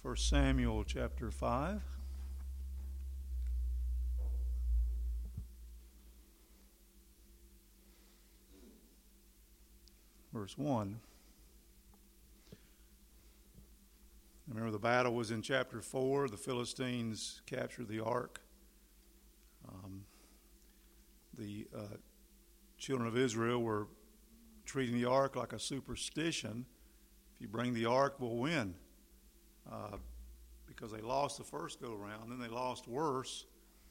1 Samuel chapter 5. Verse 1. Remember, the battle was in chapter 4. The Philistines captured the ark. The children of Israel were treating the ark like a superstition. If you bring the ark, we'll win. Because they lost the first go-around, then they lost worse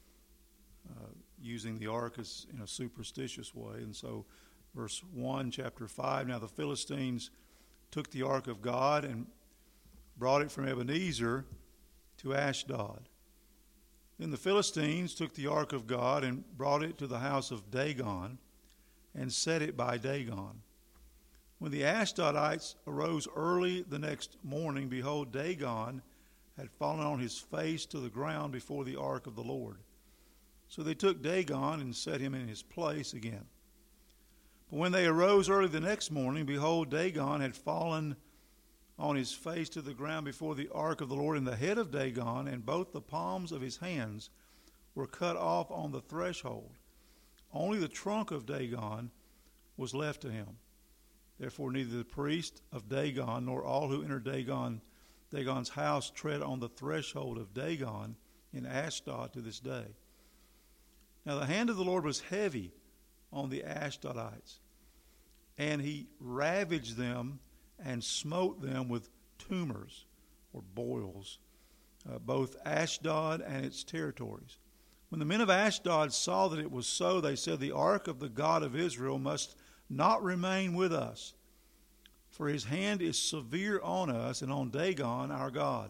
using the ark as in a superstitious way. And so, verse 1, chapter 5, now the Philistines took the ark of God and brought it from Ebenezer to Ashdod. Then the Philistines took the ark of God and brought it to the house of Dagon and set it by Dagon. When the Ashdodites arose early the next morning, behold, Dagon had fallen on his face to the ground before the ark of the Lord. So they took Dagon and set him in his place again. But when they arose early the next morning, behold, Dagon had fallen on his face to the ground before the ark of the Lord, and the head of Dagon and both the palms of his hands were cut off on the threshold. Only the trunk of Dagon was left to him. Therefore neither the priest of Dagon nor all who enter Dagon's house tread on the threshold of Dagon in Ashdod to this day. Now the hand of the Lord was heavy on the Ashdodites, and he ravaged them and smote them with tumors or boils, both Ashdod and its territories. When the men of Ashdod saw that it was so, they said, the ark of the God of Israel must not remain with us, for his hand is severe on us and on Dagon our God.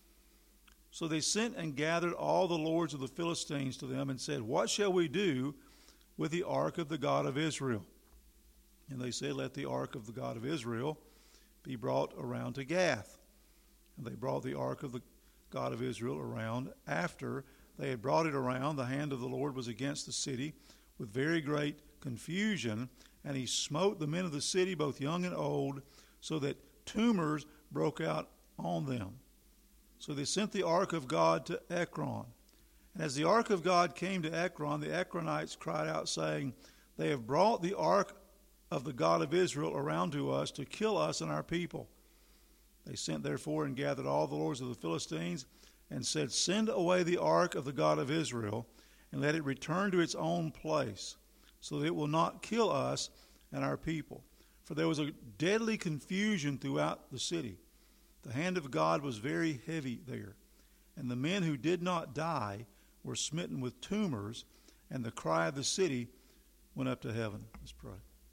So they sent and gathered all the lords of the Philistines to them and said, what shall we do with the ark of the God of Israel? And they said, let the ark of the God of Israel be brought around to Gath. And they brought the ark of the God of Israel around. After they had brought it around, the hand of the Lord was against the city with very great confusion, and he smote the men of the city, both young and old, so that tumors broke out on them. So they sent the ark of God to Ekron. And as the ark of God came to Ekron, the Ekronites cried out, saying, they have brought the ark of the God of Israel around to us to kill us and our people. They sent therefore and gathered all the lords of the Philistines and said, send away the ark of the God of Israel and let it return to its own place, so that it will not kill us and our people. For there was a deadly confusion throughout the city. The hand of God was very heavy there, and the men who did not die were smitten with tumors, and the cry of the city went up to heaven. Let's pray.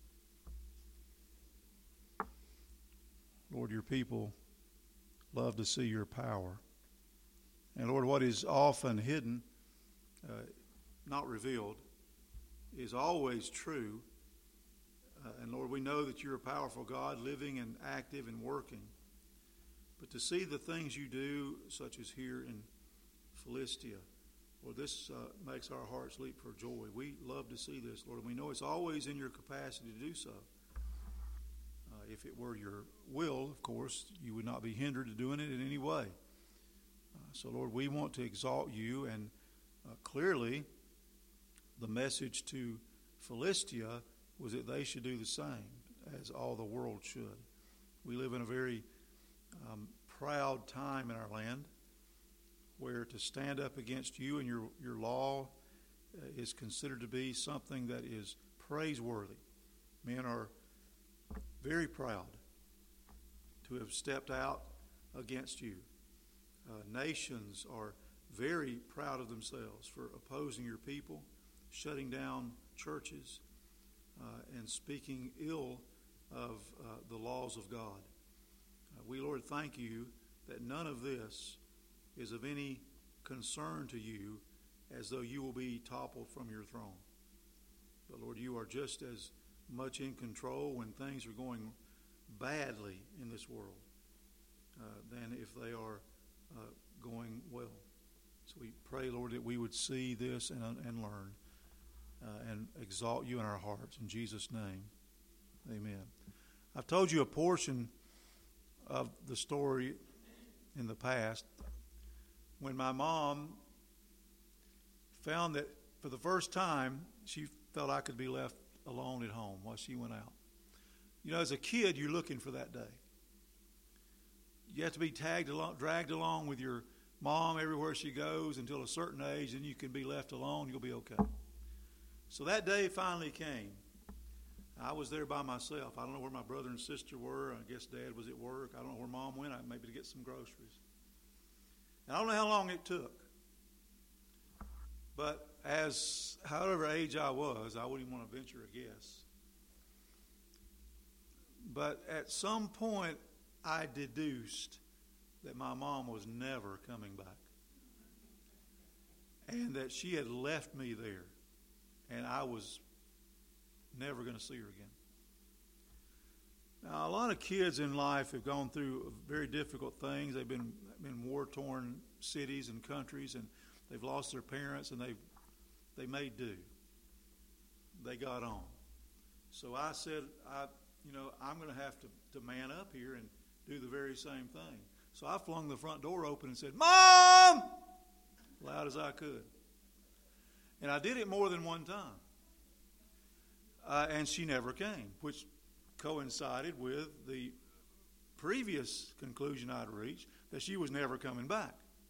Lord, your people love to see your power. And Lord, what is often hidden, not revealed, is always true. And Lord, we know that you're a powerful God, living and active and working. But to see the things you do, such as here in Philistia, Lord, this makes our hearts leap for joy. We love to see this, Lord, and we know it's always in your capacity to do so. If it were your will, of course, you would not be hindered to doing it in any way. So, Lord, we want to exalt you, and clearly the message to Philistia was that they should do the same, as all the world should. We live in a very proud time in our land, where to stand up against you and your law is considered to be something that is praiseworthy. Men are very proud to have stepped out against you. Nations are very proud of themselves for opposing your people, shutting down churches, and speaking ill of the laws of God. We, Lord, thank you that none of this is of any concern to you, as though you will be toppled from your throne. But, Lord, you are just as much in control when things are going badly in this world than if they are going well. So we pray, Lord, that we would see this and learn and exalt you in our hearts. In Jesus' name, amen. I've told you a portion of the story in the past when my mom found that for the first time she felt I could be left alone at home while she went out. You know, as a kid, you're looking for that day. You have to be dragged along with your mom everywhere she goes until a certain age, and you can be left alone. You'll be okay. So that day finally came. I was there by myself. I don't know where my brother and sister were. I guess Dad was at work. I don't know where Mom went. Maybe to get some groceries. And I don't know how long it took. But however age I was, I wouldn't even want to venture a guess. But at some point, I deduced that my mom was never coming back. And that she had left me there. And I was never going to see her again. Now, a lot of kids in life have gone through very difficult things. They've been in war-torn cities and countries, and they've lost their parents, and they made do. They got on. So I said, I'm going to have to man up here and do the very same thing. So I flung the front door open and said, "Mom!" loud as I could. And I did it more than one time. And she never came, which coincided with the previous conclusion I'd reached, that she was never coming back.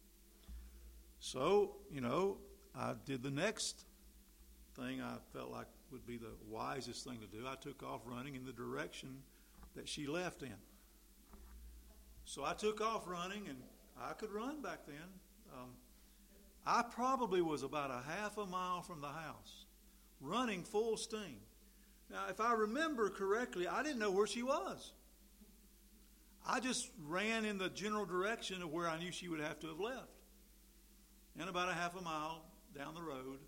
So, I did the next thing I felt like would be the wisest thing to do. I took off running in the direction that she left in. So I took off running, and I could run back then. I probably was about a half a mile from the house, running full steam. Now, if I remember correctly, I didn't know where she was. I just ran in the general direction of where I knew she would have to have left. And about a half a mile down the road,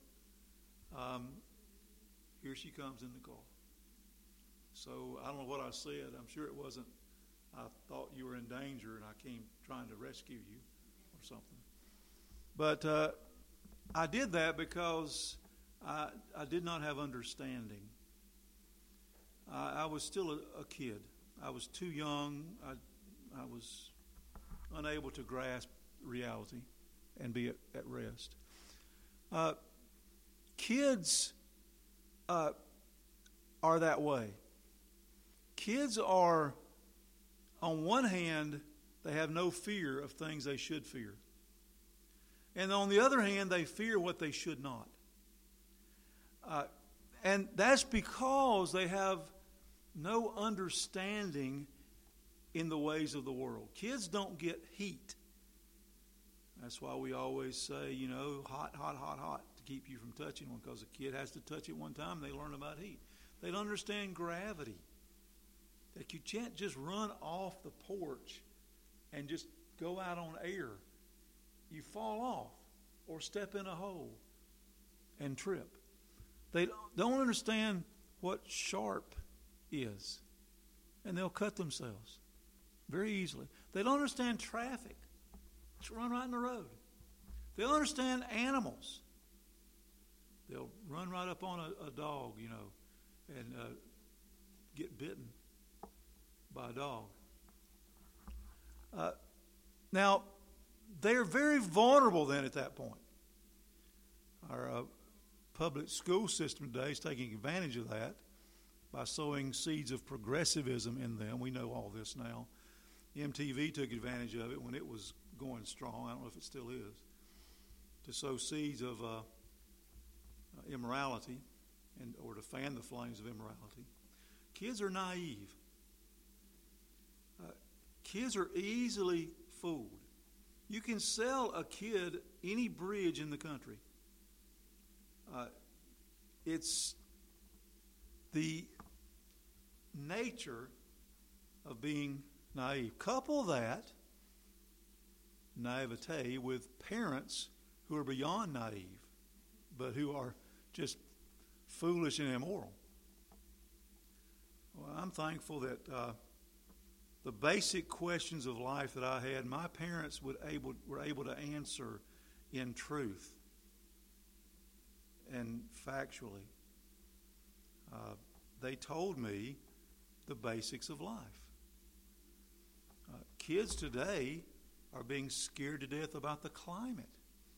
here she comes in the car. So I don't know what I said. I'm sure it wasn't, I thought you were in danger and I came trying to rescue you or something. But I did that because I did not have understanding. I was still a kid. I was too young. I was unable to grasp reality and be at rest. Kids are that way. Kids are, on one hand, they have no fear of things they should fear. And on the other hand, they fear what they should not. And that's because they have no understanding in the ways of the world. Kids don't get heat. That's why we always say, hot, hot, hot, hot, to keep you from touching one, because a kid has to touch it one time, they learn about heat. They don't understand gravity. That you can't just run off the porch and just go out on air. You fall off or step in a hole and trip. They don't understand what sharp is, and they'll cut themselves very easily. They don't understand traffic. Just run right in the road. They don't understand animals. They'll run right up on a dog, and get bitten by a dog. Now, they're very vulnerable then at that point. Our public school system today is taking advantage of that by sowing seeds of progressivism in them. We know all this now. MTV took advantage of it when it was going strong. I don't know if it still is. To sow seeds of immorality or to fan the flames of immorality. Kids are naive. Kids are easily fooled. You can sell a kid any bridge in the country. It's the nature of being naive. Couple that naivete with parents who are beyond naive, but who are just foolish and immoral. Well, I'm thankful that the basic questions of life that I had, my parents were able to answer in truth and factually. They told me the basics of life. Kids today are being scared to death about the climate.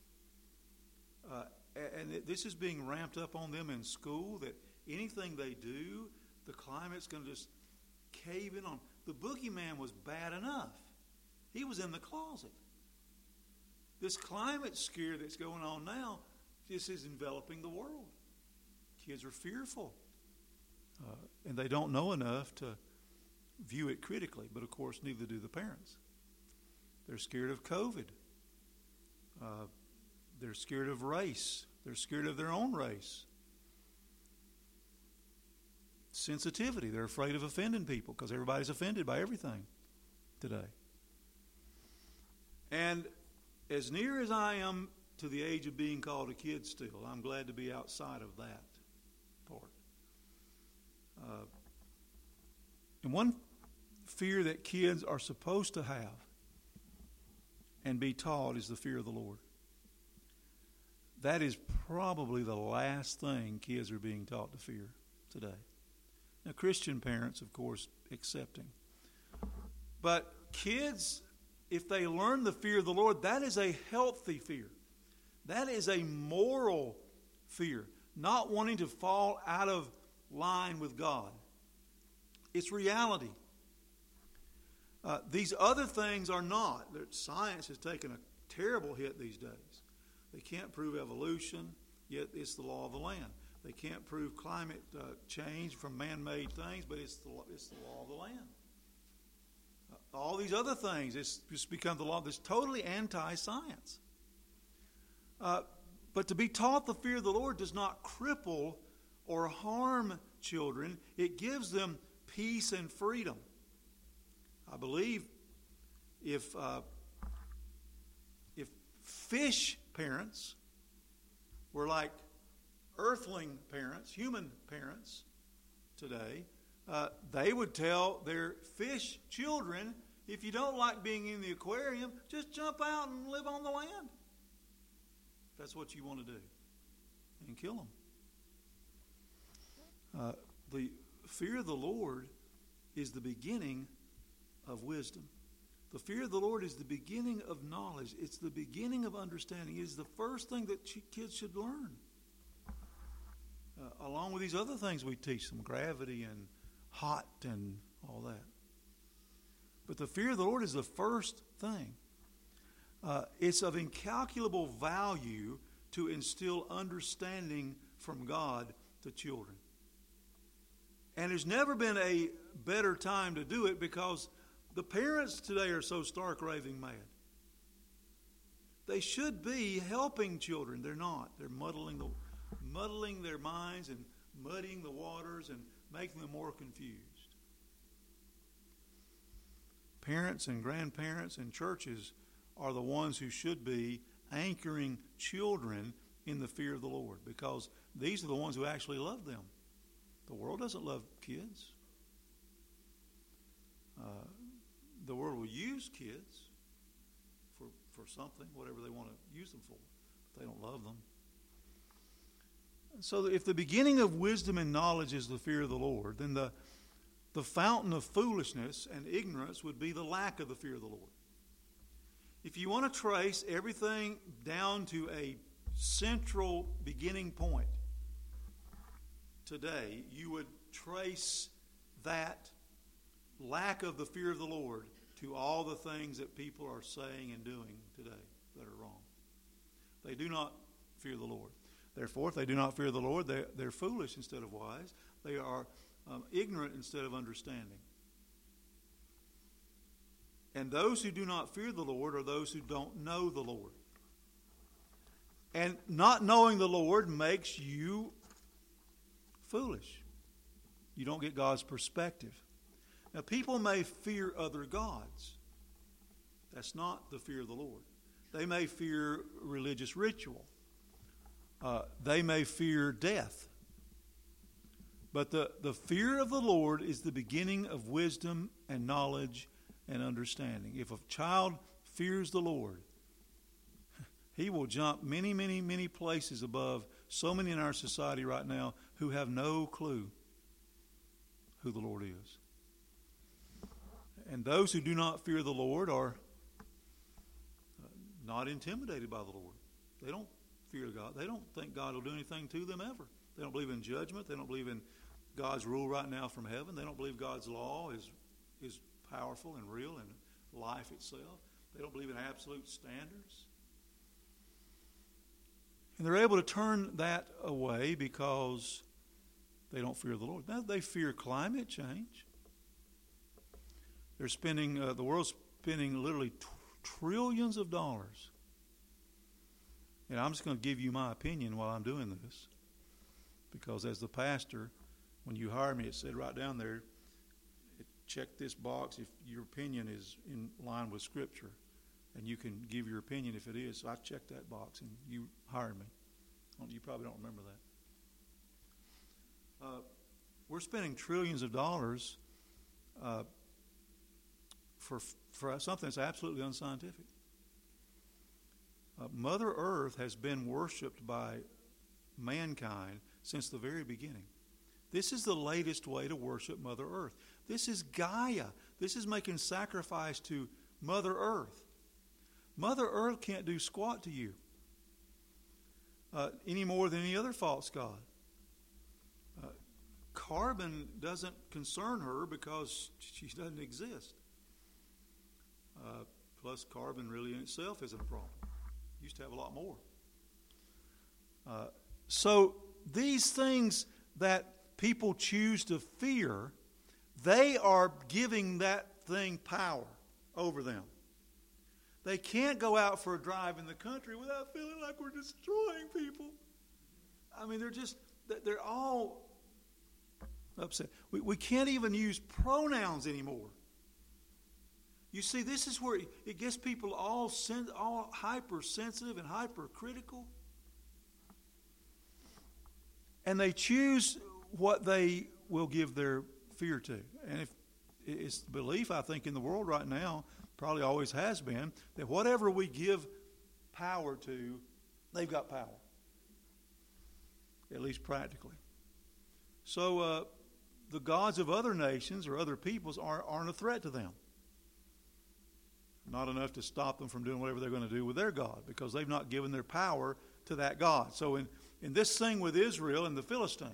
And this is being ramped up on them in school, that anything they do, the climate's going to just cave in on. The boogeyman was bad enough. He was in the closet. This climate scare that's going on now, this is enveloping the world. Kids are fearful. And they don't know enough to view it critically. But, of course, neither do the parents. They're scared of COVID. They're scared of race. They're scared of their own race. Sensitivity. They're afraid of offending people because everybody's offended by everything today. And as near as I am to the age of being called a kid still, I'm glad to be outside of that part. And one fear that kids are supposed to have and be taught is the fear of the Lord. That is probably the last thing kids are being taught to fear today. Now, Christian parents, of course, accepting. But kids, if they learn the fear of the Lord, that is a healthy fear. That is a moral fear. Not wanting to fall out of line with God. It's reality. These other things are not. Science has taken a terrible hit these days. They can't prove evolution, yet it's the law of the land. They can't prove climate change from man-made things, but it's the law of the land. All these other things, it's just become the law. That's totally anti-science. But to be taught the fear of the Lord does not cripple or harm children. It gives them peace and freedom. I believe if fish parents were like earthling parents, human parents today, they would tell their fish children, if you don't like being in the aquarium, just jump out and live on the land. If that's what you want to do. And kill them. The fear of the Lord is the beginning of wisdom. The fear of the Lord is the beginning of knowledge. It's the beginning of understanding. It is the first thing that kids should learn. Along with these other things we teach them, gravity and hot and all that. But the fear of the Lord is the first thing. It's of incalculable value to instill understanding from God to children. And there's never been a better time to do it because the parents today are so stark raving mad. They should be helping children. They're not. They're muddling their minds and muddying the waters and making them more confused. Parents and grandparents and churches are the ones who should be anchoring children in the fear of the Lord because these are the ones who actually love them. The world doesn't love kids. The world will use kids for something, whatever they want to use them for. But they don't love them. So if the beginning of wisdom and knowledge is the fear of the Lord, then the fountain of foolishness and ignorance would be the lack of the fear of the Lord. If you want to trace everything down to a central beginning point today, you would trace that lack of the fear of the Lord to all the things that people are saying and doing today that are wrong. They do not fear the Lord. Therefore, if they do not fear the Lord, they're foolish instead of wise. They are ignorant instead of understanding. And those who do not fear the Lord are those who don't know the Lord. And not knowing the Lord makes you foolish. You don't get God's perspective. Now, people may fear other gods. That's not the fear of the Lord. They may fear religious ritual. They may fear death. But the fear of the Lord is the beginning of wisdom and knowledge and understanding. If a child fears the Lord, he will jump many, many, many places above so many in our society right now who have no clue who the Lord is. And those who do not fear the Lord are not intimidated by the Lord. They don't fear God. They don't think God will do anything to them ever. They don't believe in judgment. They don't believe in God's rule right now from heaven. They don't believe God's law is powerful and real and life itself. They don't believe in absolute standards. And they're able to turn that away because they don't fear the Lord. Now they fear climate change. They're spending, the world's spending literally trillions of dollars. And I'm just going to give you my opinion while I'm doing this. Because as the pastor, when you hired me, it said right down there, check this box if your opinion is in line with Scripture. And you can give your opinion if it is. So I checked that box and you hired me. You probably don't remember that. We're spending trillions of dollars for something that's absolutely unscientific. Mother Earth has been worshipped by mankind since the very beginning. This is the latest way to worship Mother Earth. This is Gaia. This is making sacrifice to Mother Earth. Mother Earth can't do squat to you any more than any other false god. Carbon doesn't concern her because she doesn't exist. Plus, carbon really in itself isn't a problem. Used to have a lot more. So these things that people choose to fear, they are giving that thing power over them. They can't go out for a drive in the country without feeling like we're destroying people. I mean, they're all upset. We can't even use pronouns anymore. You see, this is where it gets people all hypersensitive and hypercritical. And they choose what they will give their fear to. And if it's the belief, I think, in the world right now, probably always has been, that whatever we give power to, they've got power. At least practically. So the gods of other nations or other peoples aren't a threat to them. Not enough to stop them from doing whatever they're going to do with their God, because they've not given their power to that God. So in this thing with Israel and the Philistines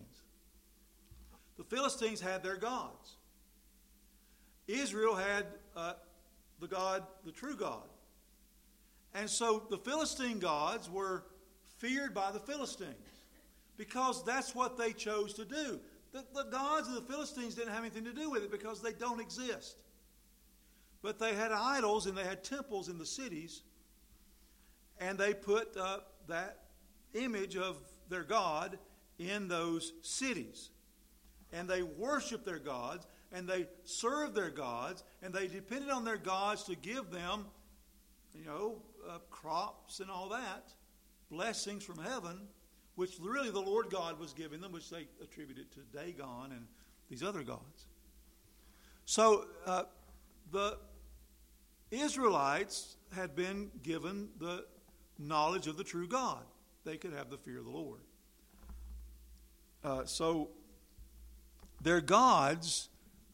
had their gods. Israel had the God, the true God. And so the Philistine gods were feared by the Philistines because that's what they chose to do. The gods of the Philistines didn't have anything to do with it because they don't exist. But they had idols and they had temples in the cities, and they put that image of their God in those cities. And they worshiped their gods, and they served their gods, and they depended on their gods to give them, crops and all that, blessings from heaven, which really the Lord God was giving them, which they attributed to Dagon and these other gods. So the Israelites had been given the knowledge of the true God. They could have the fear of the Lord. So their gods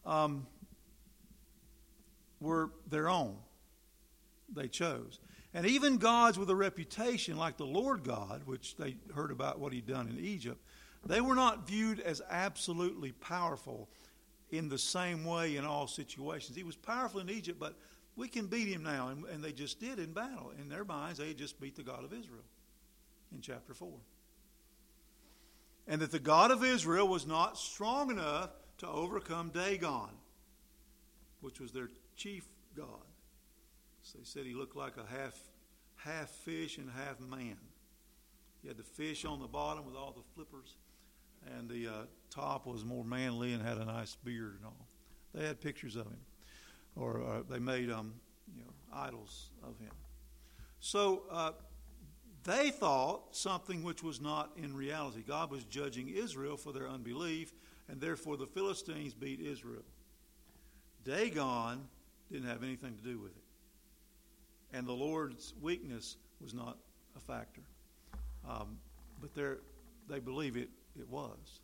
were their own. They chose. And even gods with a reputation like the Lord God, which they heard about what he'd done in Egypt, they were not viewed as absolutely powerful in the same way in all situations. He was powerful in Egypt, but we can beat him now. And they just did in battle. In their minds, they had just beat the God of Israel in chapter 4. And that the God of Israel was not strong enough to overcome Dagon, which was their chief god. So they said he looked like a half fish and half man. He had the fish on the bottom with all the flippers, and the top was more manly and had a nice beard and all. They had pictures of him, or they made idols of him. So they thought something which was not in reality. God was judging Israel for their unbelief, and therefore the Philistines beat Israel. Dagon didn't have anything to do with it. And the Lord's weakness was not a factor. But they believe it was.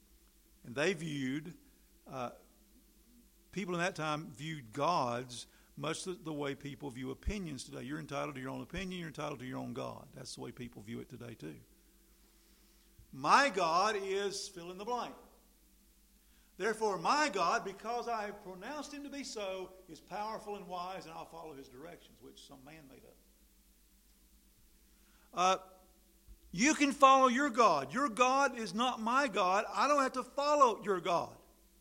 And they viewed, people in that time viewed gods much the way people view opinions today. You're entitled to your own opinion. You're entitled to your own God. That's the way people view it today too. My God is fill in the blank. Therefore, my God, because I have pronounced him to be so, is powerful and wise, and I'll follow his directions, which some man made up. You can follow your God. Your God is not my God. I don't have to follow your God.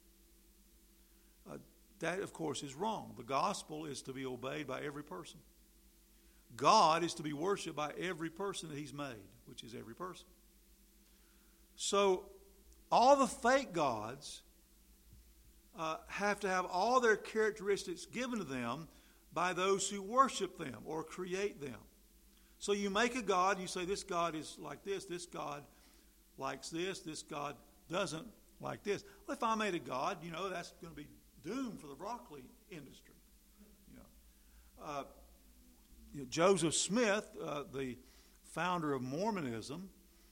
That, of course, is wrong. The gospel is to be obeyed by every person. God is to be worshipped by every person that he's made, which is every person. So, all the fake gods have to have all their characteristics given to them by those who worship them or create them. So you make a God, you say this God is like this God likes this God doesn't like this. Well, if I made a God, that's going to be doomed for the broccoli industry. Joseph Smith, the founder of Mormonism,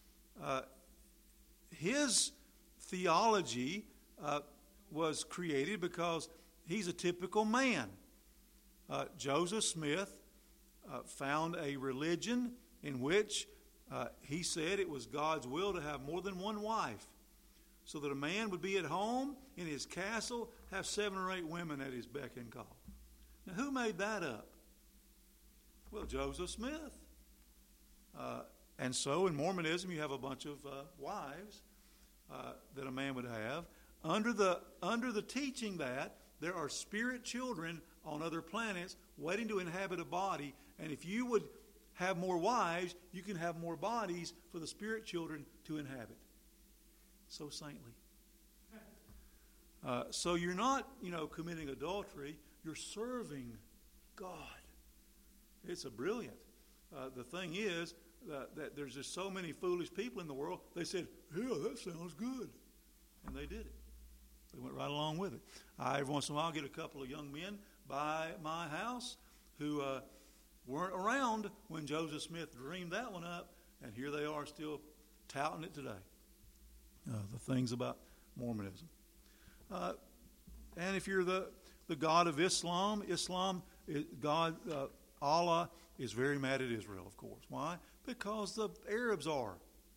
his theology was created because he's a typical man. Joseph Smith found a religion in which he said it was God's will to have more than one wife, so that a man would be at home in his castle, have 7 or 8 women at his beck and call. Now, who made that up? Well, Joseph Smith. And so in Mormonism, you have a bunch of wives that a man would have. Under the teaching that there are spirit children on other planets waiting to inhabit a body, and if you would have more wives, you can have more bodies for the spirit children to inhabit. So saintly. So you're not, committing adultery. You're serving God. It's a brilliant. The thing is that there's just so many foolish people in the world. They said, "Yeah, that sounds good," and they did it. They went right along with it. Every once in a while, I get a couple of young men by my house who weren't around when Joseph Smith dreamed that one up, and here they are still touting it today. The things about Mormonism. And if you're the God of Islam, Allah is very mad at Israel, of course. Why? Because the Arabs are.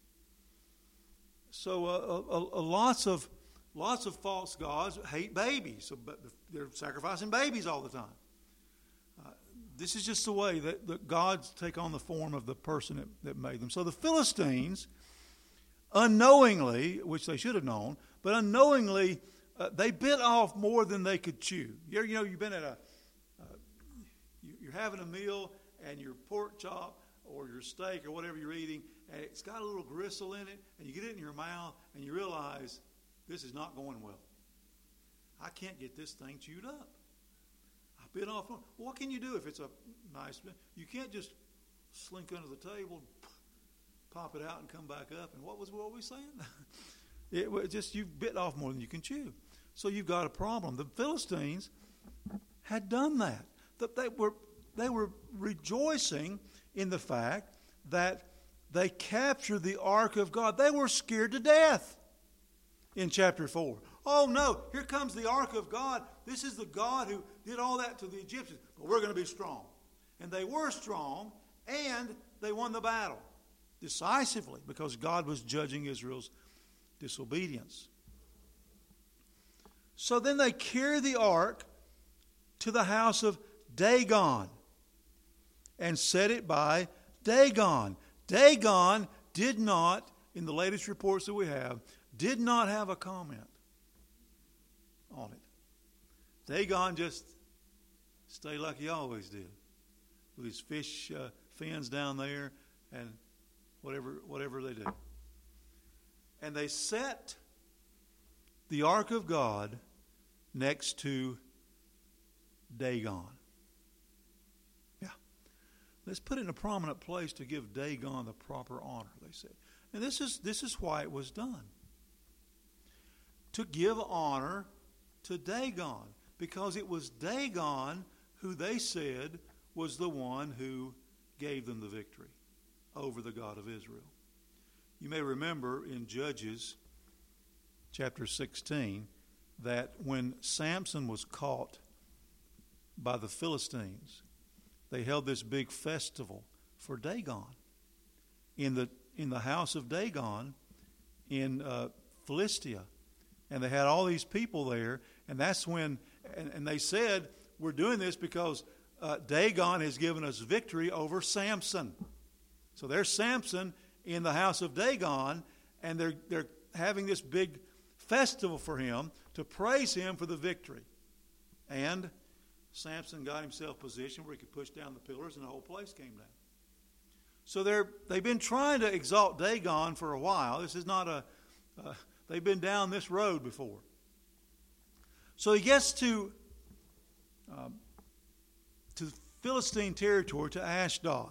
So lots of false gods hate babies, so they're sacrificing babies all the time. This is just the way that the gods take on the form of the person that made them. So the Philistines, unknowingly, which they should have known, but unknowingly, they bit off more than they could chew. You've been at you're having a meal, and your pork chop or your steak or whatever you're eating, and it's got a little gristle in it, and you get it in your mouth, and you realize this is not going well. I can't get this thing chewed up. I bit off. What can you do if it's a nice? You can't just slink under the table, pop it out, and come back up. And what we saying? It was just you bit off more than you can chew. So you've got a problem. The Philistines had done that. That they were rejoicing in the fact that they captured the ark of God. They were scared to death in chapter 4. Oh no, here comes the ark of God. This is the God who did all that to the Egyptians. But we're going to be strong. And they were strong, and they won the battle decisively because God was judging Israel's disobedience. So then they carried the ark to the house of Dagon and set it by Dagon. Dagon did not, in the latest reports that we have, did not have a comment on it. Dagon just stayed like he always did, with his fish fins down there and whatever they do. And they set the ark of God next to Dagon. Yeah. Let's put it in a prominent place to give Dagon the proper honor, they said. And this is why it was done. To give honor to Dagon. Because it was Dagon who they said was the one who gave them the victory over the God of Israel. You may remember in Judges chapter 16 that when Samson was caught by the Philistines. They held this big festival for Dagon in the house of Dagon in Philistia. And they had all these people there, and that's when, and they said, we're doing this because Dagon has given us victory over Samson. So there's Samson in the house of Dagon, and they're having this big festival for him to praise him for the victory. And Samson got himself positioned where he could push down the pillars, and the whole place came down. So they've been trying to exalt Dagon for a while. This is not they've been down this road before. So he gets to Philistine territory, to Ashdod.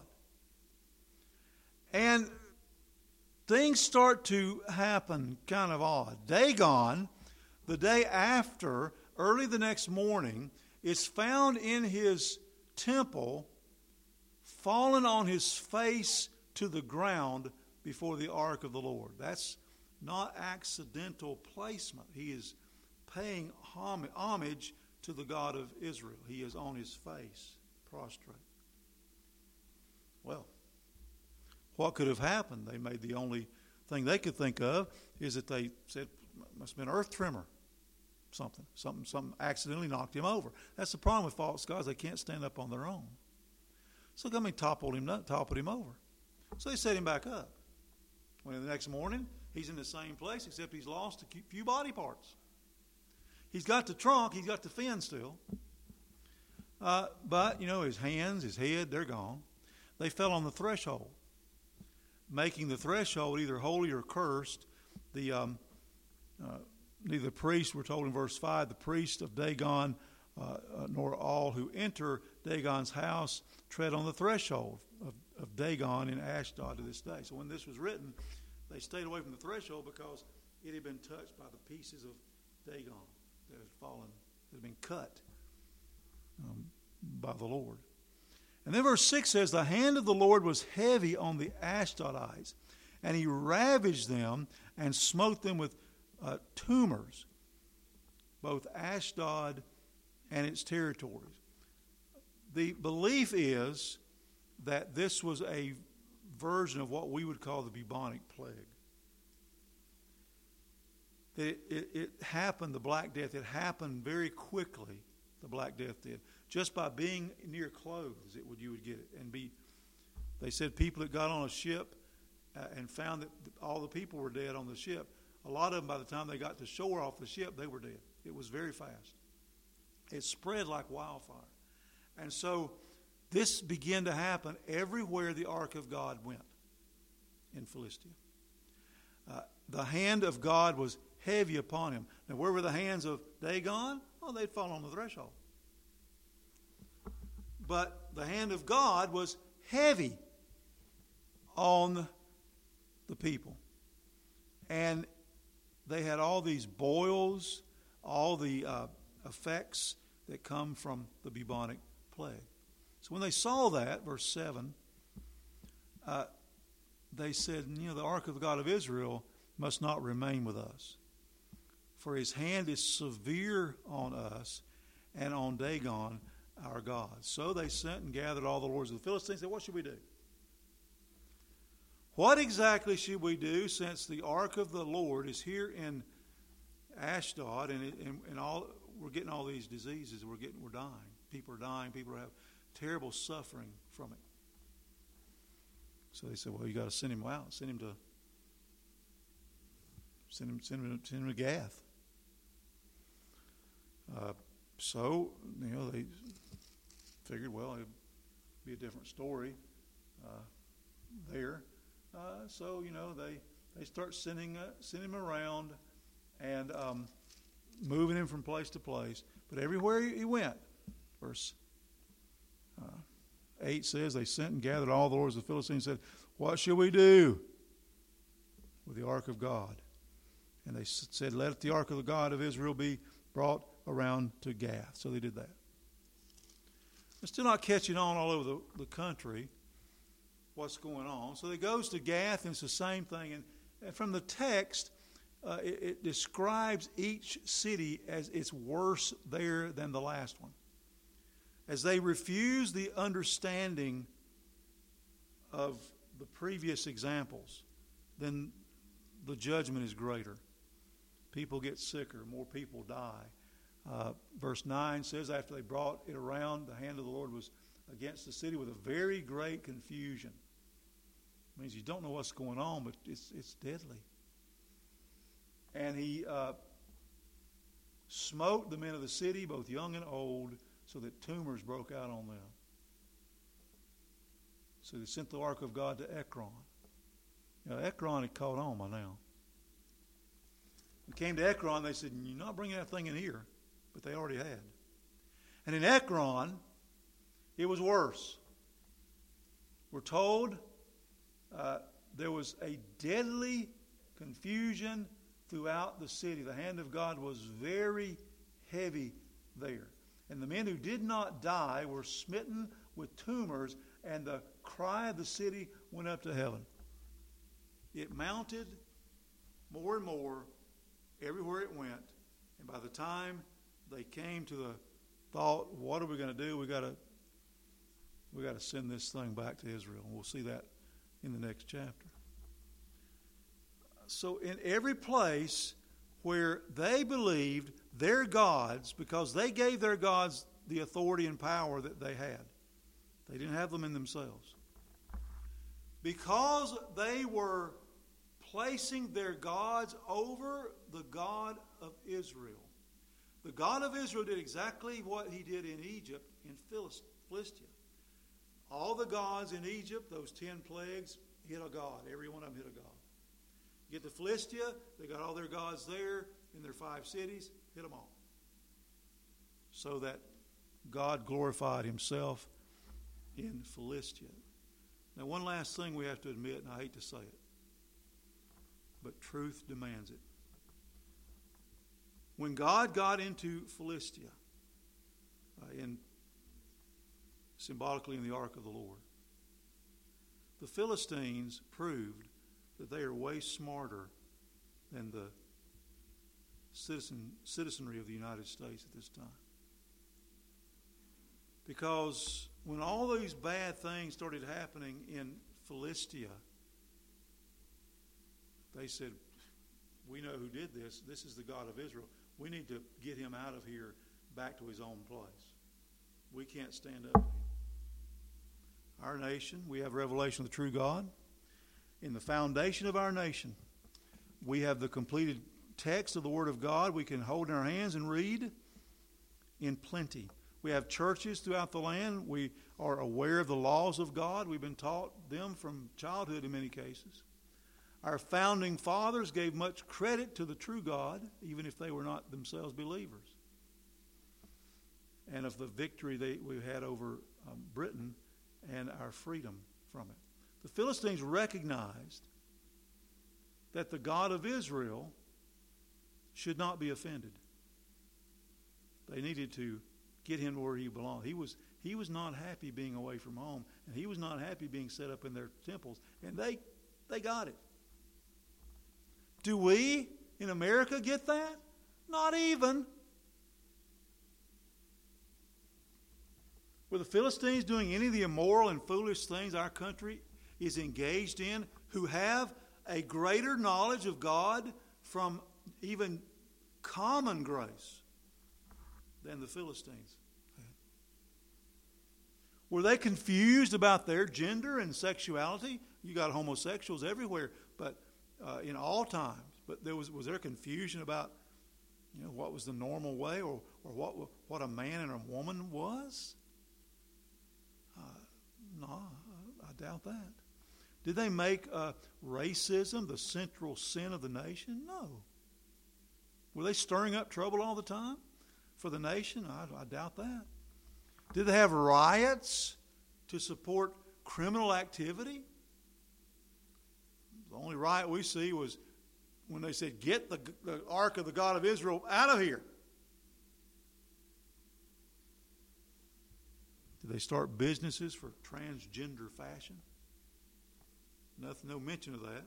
And things start to happen kind of odd. Dagon, the day after, early the next morning, is found in his temple, fallen on his face to the ground before the ark of the Lord. That's not accidental placement. He is paying homage to the God of Israel. He is on his face, prostrate. Well, what could have happened? They made the only thing they could think of is that they said, must have been an earth tremor. Something accidentally knocked him over. That's the problem with false gods. They can't stand up on their own. So they toppled him over. So they set him back up. When the next morning, he's in the same place, except he's lost a few body parts. He's got the trunk, he's got the fin still. But, his hands, his head, they're gone. They fell on the threshold, making the threshold either holy or cursed. Neither the priest, we're told in verse 5, the priest of Dagon, nor all who enter Dagon's house tread on the threshold of Dagon in Ashdod to this day. So when this was written, they stayed away from the threshold because it had been touched by the pieces of Dagon that had fallen, that had been cut by the Lord. And then verse 6 says, the hand of the Lord was heavy on the Ashdodites, and he ravaged them and smote them with tumors, both Ashdod and its territories. The belief is that this was a version of what we would call the bubonic plague. That it happened, the Black Death, it happened very quickly, the Black Death did. Just by being near clothes, you would get it. They said people that got on a ship and found that all the people were dead on the ship, a lot of them, by the time they got to shore off the ship, they were dead. It was very fast. It spread like wildfire. And so this began to happen everywhere the ark of God went in Philistia. The hand of God was heavy upon him. Now, where were the hands of Dagon? Well, they'd fall on the threshold. But the hand of God was heavy on the people. And they had all these boils, all the effects that come from the bubonic plague. So when they saw that, verse 7, they said, the ark of the God of Israel must not remain with us, for his hand is severe on us and on Dagon, our God. So they sent and gathered all the lords of the Philistines and said, what should we do? What exactly should we do, since the ark of the Lord is here in Ashdod, and all we're getting all these diseases, we're dying. People are dying. People have terrible suffering from it. So they said, well, you got to send him out. Send him to Gath. So they figured, well, it'd be a different story there. So they start sending him around and moving him from place to place. But everywhere he went, verse 8 says, they sent and gathered all the lords of the Philistines and said, what shall we do with the ark of God? And they said, let the ark of the God of Israel be brought around to Gath. So they did that. It's still not catching on all over the country what's going on. So it goes to Gath, and it's the same thing. And from the text, it describes each city as it's worse there than the last one. as they refuse the understanding of the previous examples, then the judgment is greater. People get sicker, more people die. Verse 9 says, after they brought it around, the hand of the Lord was against the city with a very great confusion. It means you don't know what's going on, but it's deadly. And he smote the men of the city, both young and old, so that tumors broke out on them. So they sent the ark of God to Ekron. Now, Ekron had caught on by now. We came to Ekron, they said, you're not bringing that thing in here. But they already had. And in Ekron, it was worse. We're told there was a deadly confusion throughout the city. The hand of God was very heavy there. And the men who did not die were smitten with tumors, and the cry of the city went up to heaven. It mounted more and more everywhere it went. And by the time they came to the thought, what are we going to do? We got to send this thing back to Israel. And we'll see that in the next chapter. So in every place where they believed their gods, because they gave their gods the authority and power that they had. They didn't have them in themselves. Because they were placing their gods over the God of Israel. The God of Israel did exactly what he did in Egypt, in Philistia. All the gods in Egypt, those 10 plagues, hit a god. Every one of them hit a god. Get to Philistia, they got all their gods there in their 5 cities, hit them all. So that God glorified himself in Philistia. Now, one last thing we have to admit, and I hate to say it, but truth demands it. When God got into Philistia, symbolically in the ark of the Lord, the Philistines proved that they are way smarter than the citizenry of the United States at this time. Because when all these bad things started happening in Philistia, they said, we know who did this. This is the God of Israel. We need to get him out of here back to his own place. We can't stand up to him. Our nation, we have revelation of the true God. In the foundation of our nation, we have the completed text of the Word of God we can hold in our hands and read in plenty. We have churches throughout the land. We are aware of the laws of God. We've been taught them from childhood in many cases. Our founding fathers gave much credit to the true God, even if they were not themselves believers. And of the victory we had over Britain and our freedom from it. The Philistines recognized that the God of Israel should not be offended. They needed to get him where he belonged. He was not happy being away from home, and he was not happy being set up in their temples, and they got it. Do we in America get that? Not even. Were the Philistines doing any of the immoral and foolish things our country is engaged in, who have a greater knowledge of God from even common grace than the Philistines had? Were they confused about their gender and sexuality? You got homosexuals everywhere, but in all times. But was there confusion about what was the normal way, or what a man and a woman was? No, I doubt that. Did they make racism the central sin of the nation? No. Were they stirring up trouble all the time for the nation? I doubt that. Did they have riots to support criminal activity? The only riot we see was when they said, get the ark of the God of Israel out of here. Did they start businesses for transgender fashion? Nothing, no mention of that.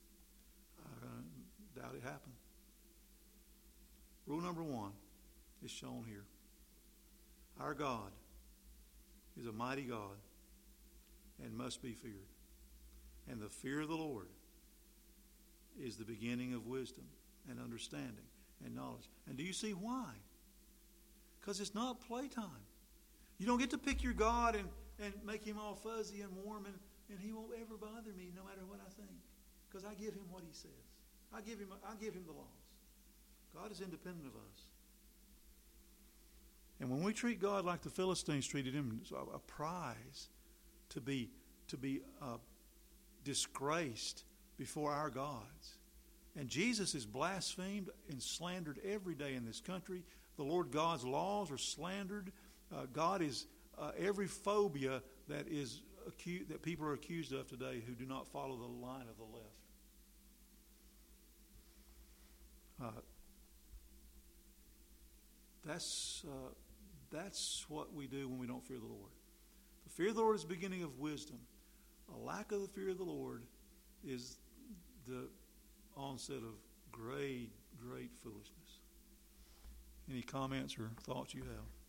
I doubt it happened. Rule number 1 is shown here. Our God is a mighty God and must be feared. And the fear of the Lord is the beginning of wisdom and understanding and knowledge. And do you see why? Because it's not playtime. You don't get to pick your God and make him all fuzzy and warm and he won't ever bother me no matter what I think. Because I give him what he says. I give him the laws. God is independent of us. And when we treat God like the Philistines treated him, it's a prize to be disgraced before our gods. And Jesus is blasphemed and slandered every day in this country. The Lord God's laws are slandered. God is every phobia that people are accused of today who do not follow the line of the left. That's what we do when we don't fear the Lord. The fear of the Lord is the beginning of wisdom. A lack of the fear of the Lord is the onset of great, great foolishness. Any comments or thoughts you have?